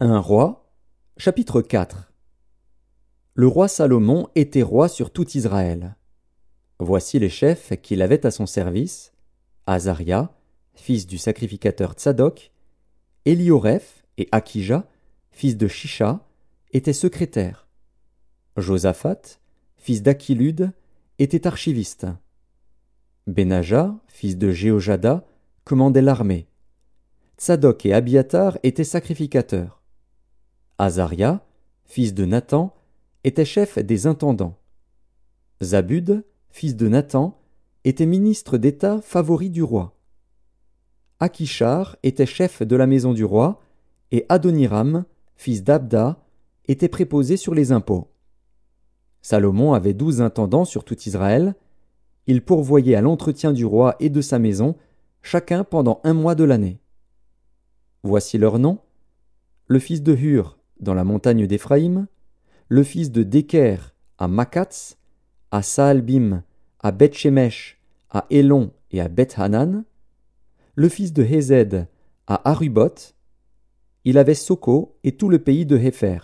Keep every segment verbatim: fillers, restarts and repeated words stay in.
Un roi, chapitre quatre. Le roi Salomon était roi sur tout Israël. Voici les chefs qu'il avait à son service: Azaria, fils du sacrificateur Tsadok, Élioreph et Akija, fils de Shisha, étaient secrétaires. Josaphat, fils d'Achilude, était archiviste. Benaja, fils de Jéhojada, commandait l'armée. Tsadok et Abiatar étaient sacrificateurs. Azaria, fils de Nathan, était chef des intendants. Zabud, fils de Nathan, était ministre d'État favori du roi. Akishar était chef de la maison du roi, et Adoniram, fils d'Abda, était préposé sur les impôts. Salomon avait douze intendants sur tout Israël. Ils pourvoyaient à l'entretien du roi et de sa maison, chacun pendant un mois de l'année. Voici leurs noms: le fils de Hur, dans la montagne d'Éphraïm, le fils de Déker, à Makatz, à Saalbim, à Beth-Shemesh, à Élon et à Beth-Hanan, le fils de Hézed, à Aruboth. Il avait Soko et tout le pays de Hépher.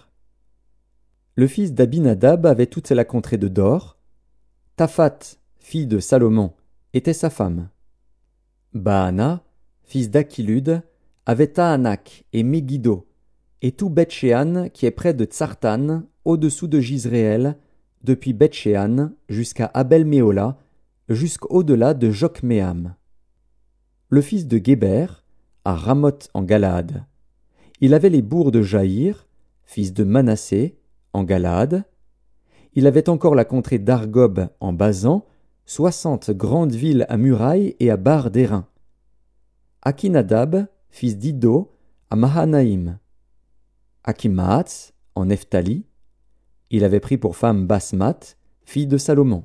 Le fils d'Abinadab avait toute la contrée de Dor. Taphat, fille de Salomon, était sa femme. Baana, fils d'Achilude, avait Tahanak et Megiddo, et tout Beth-Shean qui est près de Tsartan, au-dessous de Jizréel, depuis Beth-Shean jusqu'à Abel-Méhola, jusqu'au-delà de Jokméam. Le fils de Géber, à Ramoth en Galaad. Il avait les bourgs de Jaïr, fils de Manassé, en Galaad. Il avait encore la contrée d'Argob en Basan, soixante grandes villes à murailles et à barres d'airain. Akinadab, fils d'Iddo, à Mahanaïm. Akimaatz, en Nephtali. Il avait pris pour femme Basmath, fille de Salomon.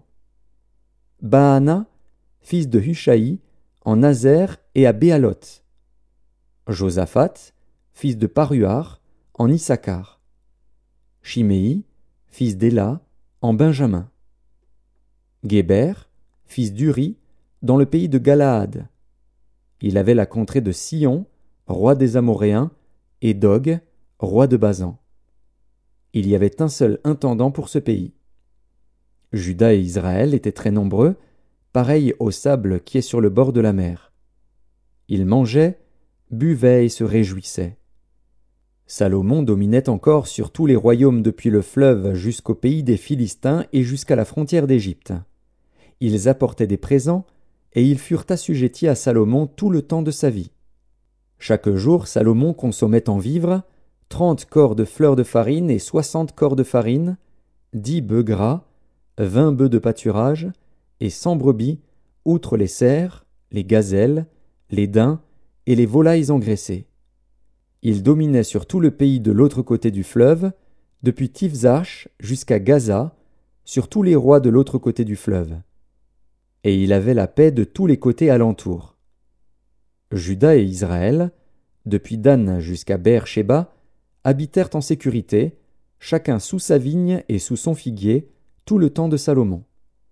Baana, fils de Hushaï, en Nazer et à Béaloth. Josaphat, fils de Paruar, en Issachar. Shimei, fils d'Éla, en Benjamin. Géber, fils d'Uri, dans le pays de Galaad. Il avait la contrée de Sion, roi des Amoréens, et d'Og, roi de Basan. Il y avait un seul intendant pour ce pays. Juda et Israël étaient très nombreux, pareils au sable qui est sur le bord de la mer. Ils mangeaient, buvaient et se réjouissaient. Salomon dominait encore sur tous les royaumes depuis le fleuve jusqu'au pays des Philistins et jusqu'à la frontière d'Égypte. Ils apportaient des présents, et ils furent assujettis à Salomon tout le temps de sa vie. Chaque jour, Salomon consommait en vivres trente corps de fleurs de farine et soixante corps de farine, dix bœufs gras, vingt bœufs de pâturage, et cent brebis, outre les cerfs, les gazelles, les daims et les volailles engraissées. Il dominait sur tout le pays de l'autre côté du fleuve, depuis Tifzach jusqu'à Gaza, sur tous les rois de l'autre côté du fleuve. Et il avait la paix de tous les côtés alentour. Juda et Israël, depuis Dan jusqu'à Beer-Shéba, habitèrent en sécurité, chacun sous sa vigne et sous son figuier, tout le temps de Salomon.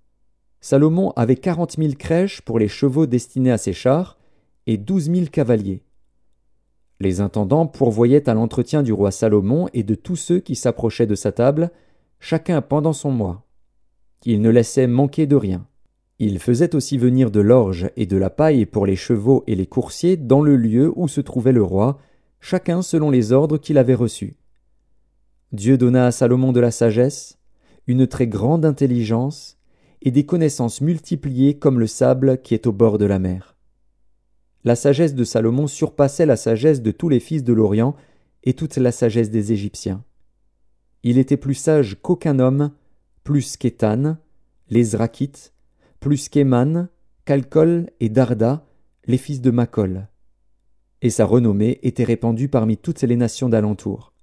Salomon avait quarante mille crèches pour les chevaux destinés à ses chars, et douze mille cavaliers. Les intendants pourvoyaient à l'entretien du roi Salomon et de tous ceux qui s'approchaient de sa table, chacun pendant son mois. Ils ne laissaient manquer de rien. Ils faisaient aussi venir de l'orge et de la paille pour les chevaux et les coursiers dans le lieu où se trouvait le roi, chacun selon les ordres qu'il avait reçus. Dieu donna à Salomon de la sagesse, une très grande intelligence, et des connaissances multipliées comme le sable qui est au bord de la mer. La sagesse de Salomon surpassait la sagesse de tous les fils de l'Orient et toute la sagesse des Égyptiens. Il était plus sage qu'aucun homme, plus qu'Étan, les Zrakites, plus qu'Éman, Calcol et Darda, les fils de Makol. Et sa renommée était répandue parmi toutes les nations d'alentour.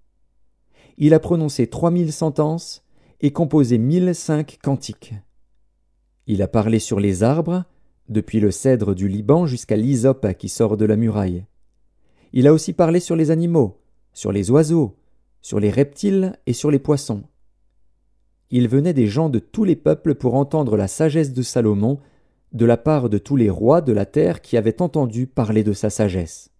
Il a prononcé trois mille sentences et composé mille cinq cantiques. Il a parlé sur les arbres, depuis le cèdre du Liban jusqu'à l'hysope qui sort de la muraille. Il a aussi parlé sur les animaux, sur les oiseaux, sur les reptiles et sur les poissons. Il venait des gens de tous les peuples pour entendre la sagesse de Salomon, de la part de tous les rois de la terre qui avaient entendu parler de sa sagesse.